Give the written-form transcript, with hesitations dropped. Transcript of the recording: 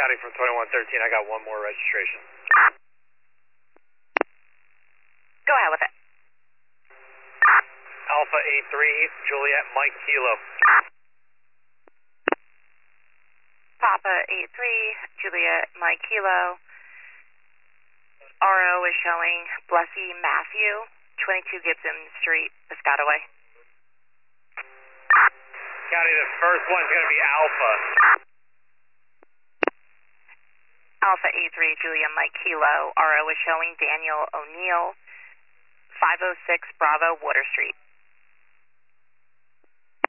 County from 2113. I got one more registration. Go ahead with it. Alpha 83, Juliet, Mike Kilo. Papa 83, Juliet, Mike Kilo. RO is showing Blessy Matthew, 22 Gibson Street, Piscataway. County, the first one's going to be Alpha. Alpha 83, Juliet, Mike Kilo. RO is showing Daniel O'Neill, 506 Bravo, Water Street.